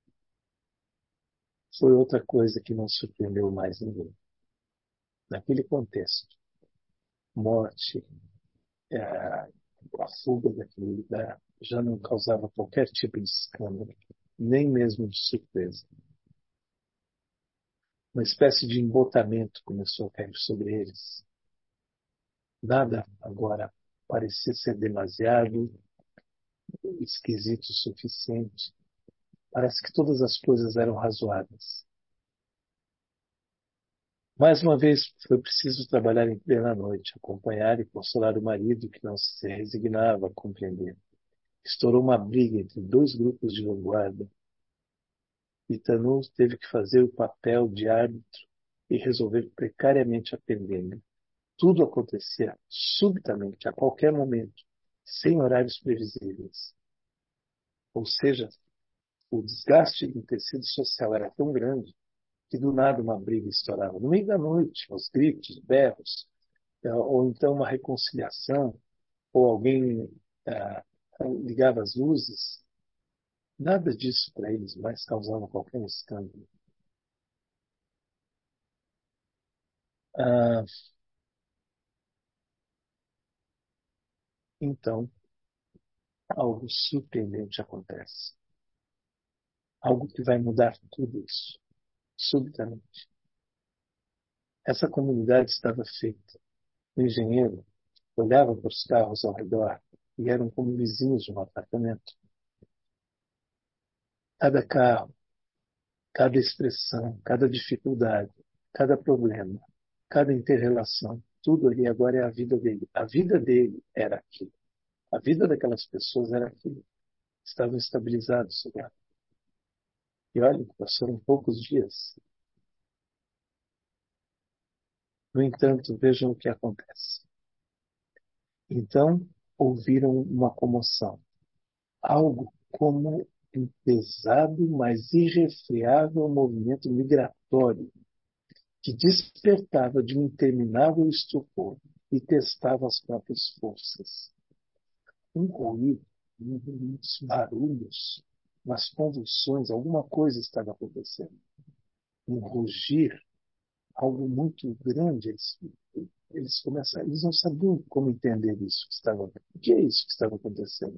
Foi outra coisa que não surpreendeu mais ninguém. Naquele contexto, morte, é, a fuga daquele lugar já não causava qualquer tipo de escândalo, nem mesmo de surpresa. Uma espécie de embotamento começou a cair sobre eles. Nada agora parecia ser demasiado esquisito o suficiente. Parece que todas as coisas eram razoáveis. Mais uma vez foi preciso trabalhar em plena noite, acompanhar e consolar o marido que não se resignava a compreender. Estourou uma briga entre dois grupos de vanguarda. E Tanous teve que fazer o papel de árbitro e resolver precariamente a pendência. Tudo acontecia subitamente, a qualquer momento, sem horários previsíveis. Ou seja, o desgaste do tecido social era tão grande que do nada uma briga estourava. No meio da noite, aos gritos, berros, ou então uma reconciliação, ou alguém ah, ligava as luzes. Nada disso para eles mais causava qualquer escândalo. Ah, então, algo surpreendente acontece. Algo que vai mudar tudo isso, subitamente. Essa comunidade estava feita. O engenheiro olhava para os carros ao redor e eram como vizinhos de um apartamento. Cada carro, cada expressão, cada dificuldade, cada problema, cada inter-relação, tudo ali agora é a vida dele. A vida dele era aquilo. A vida daquelas pessoas era aquilo. estavam estabilizados sobre ela. E olha, passaram poucos dias. No entanto, vejam o que acontece. Então, ouviram uma comoção. Algo como um pesado, mas irrefreável movimento migratório que despertava de um interminável estupor e testava as próprias forças. Um ruído, uns barulhos, umas convulsões, alguma coisa estava acontecendo. Um rugir, algo muito grande. Eles, eles começaram, eles não sabiam como entender isso que estava. O que é isso que estava acontecendo?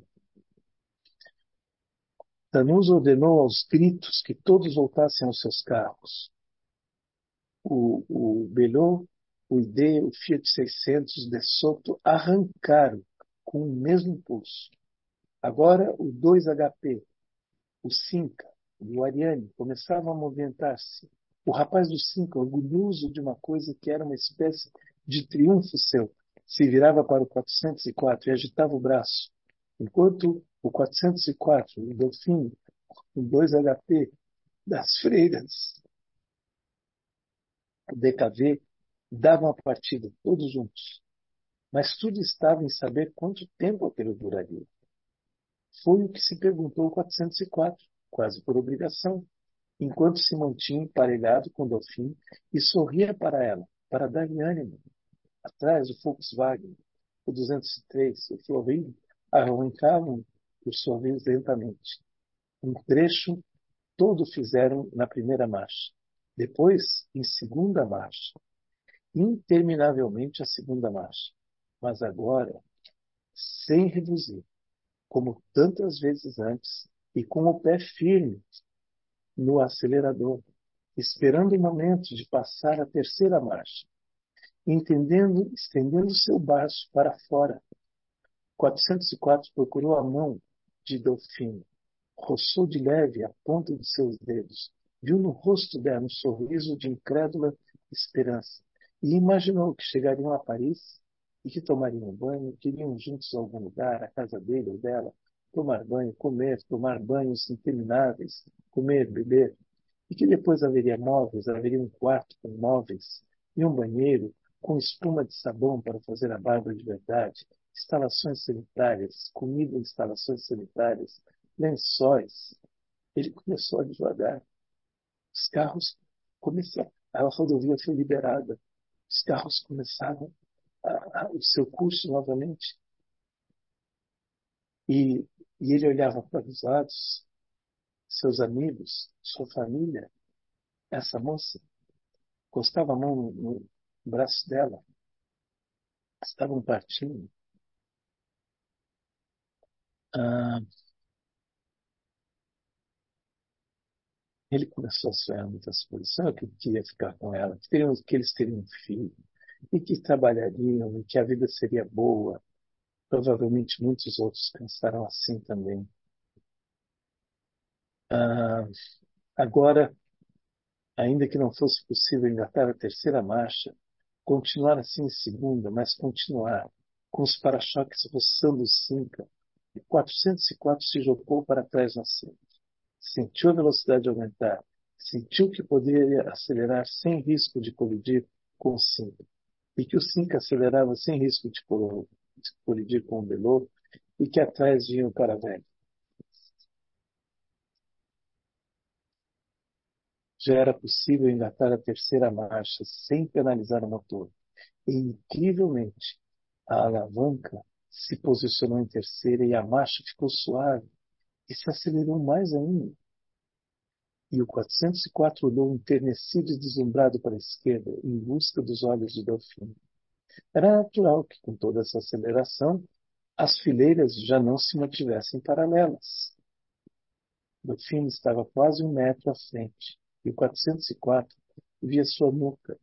Tanus ordenou aos gritos que todos voltassem aos seus carros. O, o Belô, o I D, o Fiat seiscentos, o De Soto arrancaram com o mesmo impulso. Agora o dois H P, o Cinca e o Ariane começavam a movimentar-se. O rapaz do Cinca, orgulhoso de uma coisa que era uma espécie de triunfo seu, se virava para o quatrocentos e quatro e agitava o braço, enquanto o quatrocentos e quatro, o Delfim, o dois H P das freiras, o D K V, davam a partida, todos juntos. Mas tudo estava em saber quanto tempo aquilo duraria. Foi o que se perguntou o quatrocentos e quatro, quase por obrigação, enquanto se mantinha emparelhado com o Delfim e sorria para ela, para dar-lhe ânimo. Atrás, o Volkswagen, o duzentos e três, o Florin arrancavam, por sua vez, lentamente. Um trecho todo fizeram na primeira marcha. Depois, em segunda marcha. Interminavelmente a segunda marcha. Mas agora, sem reduzir, como tantas vezes antes, e com o pé firme no acelerador, esperando o momento de passar a terceira marcha, entendendo, estendendo seu braço para fora. quatrocentos e quatro procurou a mão de Delfino, roçou de leve a ponta de seus dedos, viu no rosto dela um sorriso de incrédula esperança e imaginou que chegariam a Paris e que tomariam banho, que iriam juntos a algum lugar, à casa dele ou dela, tomar banho, comer, tomar banhos intermináveis, comer, beber, e que depois haveria móveis, haveria um quarto com móveis e um banheiro com espuma de sabão para fazer a barba de verdade, instalações sanitárias, comida em instalações sanitárias, lençóis. Ele começou a devagar. Os carros começaram, a rodovia foi liberada. Os carros começaram a, a, o seu curso novamente. E, e ele olhava para os lados, seus amigos, sua família. Essa moça encostava a mão no, no braço dela. Estavam partindo. Ah, ele começou a sonhar muitas coisas. Sonhou que queria ficar com ela, que, teriam, que eles teriam um filho, e que trabalhariam, e que a vida seria boa. Provavelmente muitos outros pensaram assim também. Ah, agora, ainda que não fosse possível engatar a terceira marcha, continuar assim em segunda, mas continuar, com os para-choques roçando o Cinca, e quatrocentos e quatro se jogou para trás na cinta. Sentiu a velocidade aumentar, sentiu que poderia acelerar sem risco de colidir com o Cinca, e que o Cinca acelerava sem risco de colidir com o Belô, e que atrás vinha o Caravelle. Já era possível engatar a terceira marcha sem penalizar o motor. E, incrivelmente, a alavanca se posicionou em terceira e a marcha ficou suave e se acelerou mais ainda. E o quatrocentos e quatro olhou enternecido e deslumbrado para a esquerda, em busca dos olhos de Delfim. Era natural que, com toda essa aceleração, as fileiras já não se mantivessem paralelas. Delfim estava quase um metro à frente, e o quatrocentos e quatro via sua nuca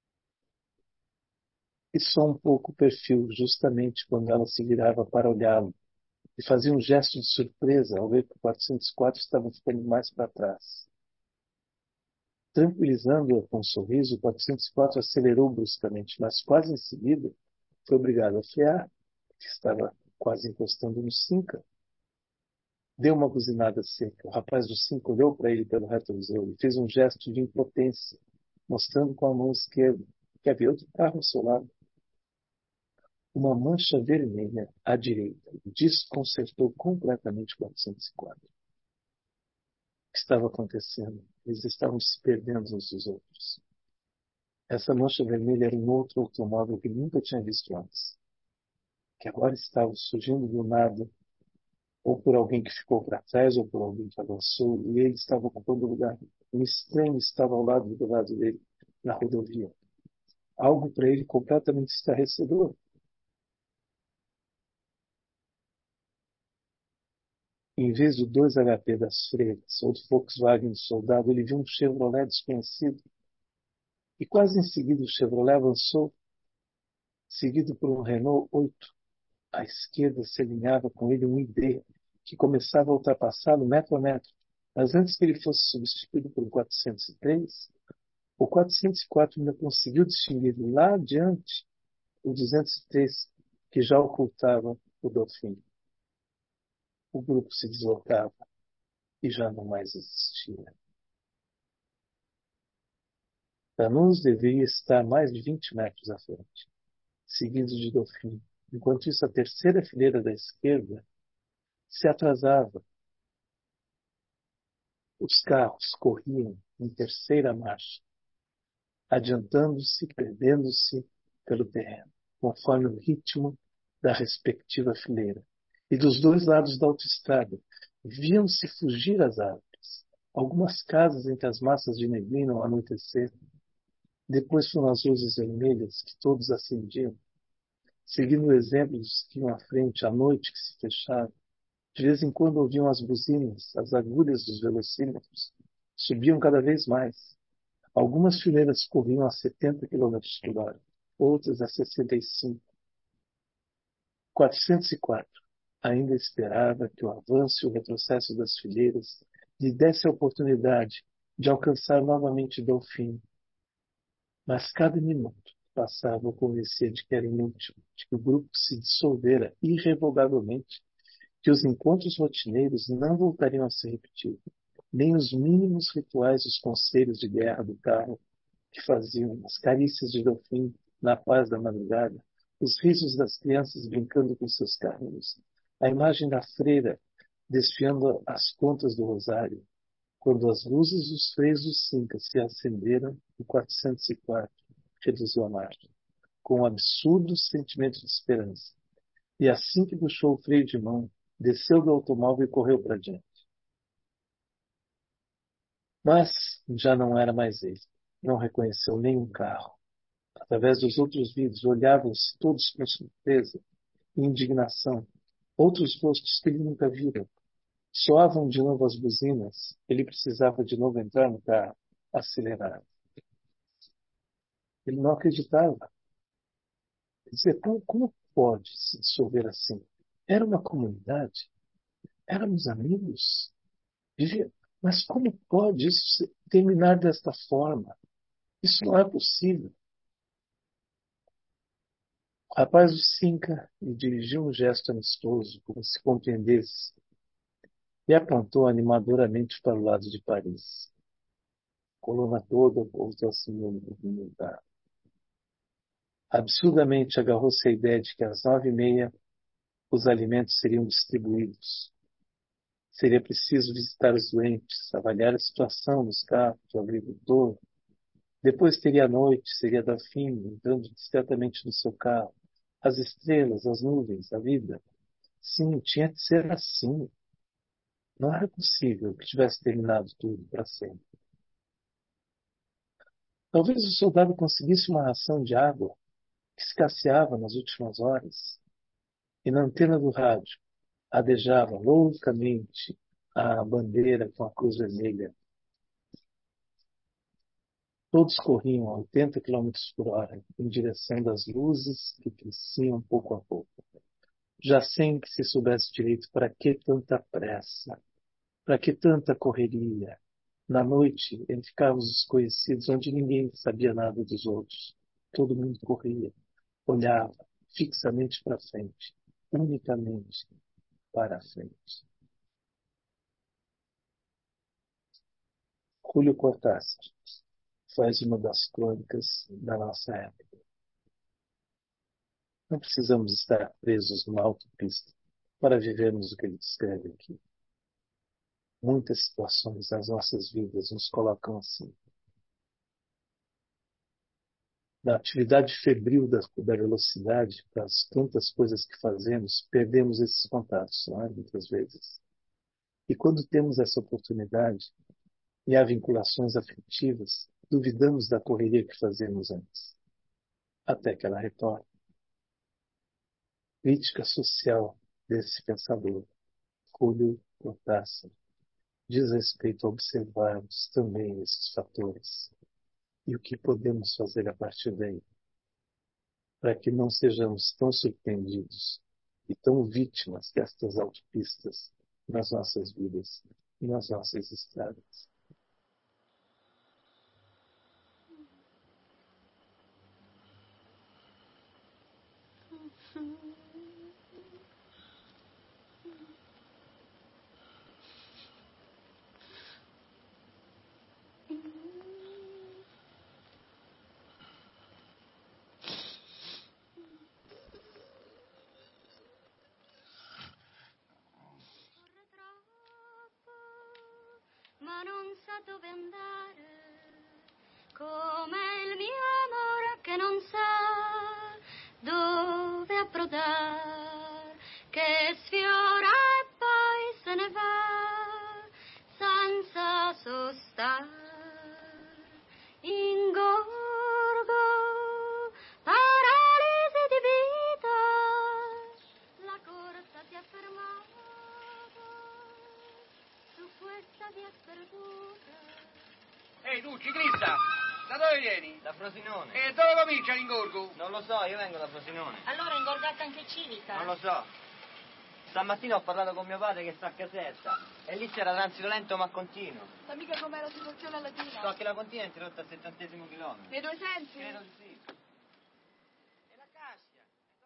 e só um pouco o perfil, justamente quando ela se virava para olhá-lo, e fazia um gesto de surpresa ao ver que o quatrocentos e quatro estava ficando mais para trás. Tranquilizando-a com um sorriso, o quatrocentos e quatro acelerou bruscamente, mas quase em seguida foi obrigado a frear, que estava quase encostando no Cinca. Deu uma buzinada seca. O rapaz do cinco olhou para ele pelo retrovisor e fez um gesto de impotência, mostrando com a mão esquerda que havia outro carro ao seu lado. Uma mancha vermelha à direita desconcertou completamente o quatrocentos e quatro. O que estava acontecendo? Eles estavam se perdendo uns dos outros. Essa mancha vermelha era um outro automóvel que nunca tinha visto antes, que agora estava surgindo do nada, ou por alguém que ficou para trás, ou por alguém que avançou, e ele estava ocupando o lugar. Um estranho estava ao lado do lado dele, na rodovia. Algo para ele completamente estarrecedor. Em vez do dois H P das freiras, ou do Volkswagen do soldado, ele viu um Chevrolet desconhecido. E quase em seguida o Chevrolet avançou, seguido por um Renault oito. À esquerda se alinhava com ele um I D, que começava a ultrapassá-lo metro a metro. Mas antes que ele fosse substituído por um quatrocentos e três, o quatrocentos e quatro ainda conseguiu distinguir lá adiante o duzentos e três, que já ocultava o Dauphin. O grupo se deslocava e já não mais existia. Danus deveria estar mais de vinte metros à frente, seguido de Dauphin. Enquanto isso, a terceira fileira da esquerda se atrasava. Os carros corriam em terceira marcha, adiantando-se, perdendo-se pelo terreno, conforme o ritmo da respectiva fileira. E dos dois lados da autoestrada, viam-se fugir as árvores. Algumas casas entre as massas de neblina ao anoitecer. Depois foram as luzes vermelhas que todos acendiam, seguindo o exemplo dos que iam à frente, à noite que se fechava. De vez em quando ouviam as buzinas, as agulhas dos velocímetros subiam cada vez mais. Algumas fileiras corriam a setenta quilômetros por hora, outras a sessenta e cinco. quatrocentos e quatro ainda esperava que o avanço e o retrocesso das fileiras lhe desse a oportunidade de alcançar novamente Dauphin. Mas cada minuto que passava o convencia de que era inútil, de que o grupo se dissolvera irrevogavelmente, que os encontros rotineiros não voltariam a se repetir, nem os mínimos rituais dos conselhos de guerra do carro que faziam, as carícias de Dauphin na paz da madrugada, os risos das crianças brincando com seus carrinhos, a imagem da freira desfiando as contas do rosário. Quando as luzes dos freios do Cinca se acenderam, o quatrocentos e quatro reduziu a marcha, com um absurdo sentimento de esperança. E assim que puxou o freio de mão, desceu do automóvel e correu para diante. Mas já não era mais ele. Não reconheceu nenhum carro. Através dos outros vidros, olhavam-se todos com surpresa e indignação. Outros rostos que ele nunca vira. Soavam de novo as buzinas. Ele precisava de novo entrar no carro, acelerar. Ele não acreditava. Dizer, como, como pode se dissolver assim? Era uma comunidade. Éramos amigos. Vivia. Mas como pode isso terminar desta forma? Isso não é possível. O rapaz do Cinca lhe dirigiu um gesto amistoso, como se compreendesse, e apontou animadoramente para o lado de Paris. A coluna toda voltou a se movimentar. Absurdamente agarrou-se à ideia de que às nove e meia os alimentos seriam distribuídos. Seria preciso visitar os doentes, avaliar a situação dos carros, do agricultor. Depois teria a noite, seria Dauphin, entrando discretamente no seu carro. As estrelas, as nuvens, a vida. Sim, tinha que ser assim. Não era possível que tivesse terminado tudo para sempre. Talvez o soldado conseguisse uma ração de água que escasseava nas últimas horas. E na antena do rádio, adejava loucamente a bandeira com a cruz vermelha. Todos corriam a oitenta quilômetros por hora, em direção das luzes que cresciam pouco a pouco. Já sem que se soubesse direito para que tanta pressa, para que tanta correria. Na noite, entre carros desconhecidos, onde ninguém sabia nada dos outros, todo mundo corria, olhava fixamente para frente, unicamente para a frente. Júlio Cortázar faz uma das crônicas da nossa época. Não precisamos estar presos numa autopista para vivermos o que ele descreve aqui. Muitas situações das nossas vidas nos colocam assim. Na atividade febril da, da velocidade, das tantas coisas que fazemos, perdemos esses contatos, não é? Muitas vezes. E quando temos essa oportunidade, e há vinculações afetivas, duvidamos da correria que fazemos antes, até que ela retorne. Crítica social desse pensador, Júlio Cortázar, diz respeito a observarmos também esses fatores e o que podemos fazer a partir daí, para que não sejamos tão surpreendidos e tão vítimas destas autopistas nas nossas vidas e nas nossas estradas. Ma non sa dove andare, come il mio amore che non sa dove approdare, che sfiora e poi se ne va senza sostare. Ingorgo, paralisi di vita, la corsa si è fermata su questa via sperduta. Ehi tu, ciclista, da dove vieni? Da Frosinone. E dove comincia l'ingorgo? Non lo so, io vengo da Frosinone. Allora è ingorgata anche Civica? Non lo so. Stamattina ho parlato con mio padre che sta a Caserta e lì c'era transito lento ma continuo. Sa mica com'è la situazione a Latina? So che la Continente è interrotta al settantesimo chilometro. Nei due sensi? Credo di sì. E la Cassia?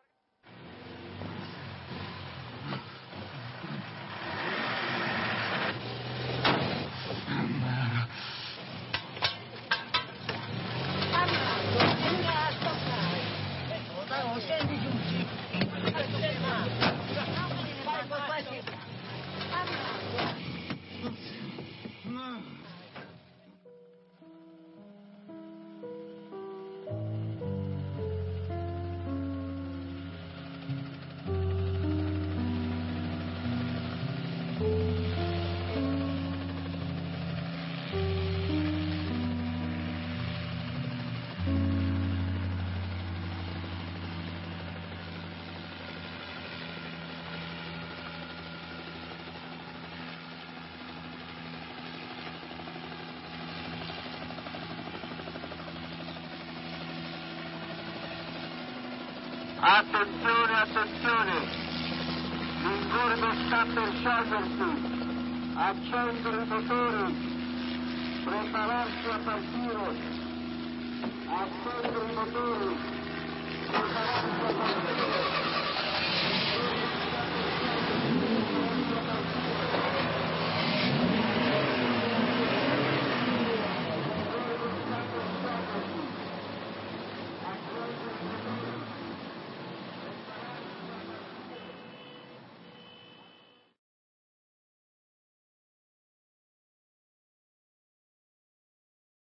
Attenzione, attenzione! L'ingorgo sta per sciogliersi! Accendere i motori! Prepararsi a partire! Accendere i motori! Prepararsi a partire!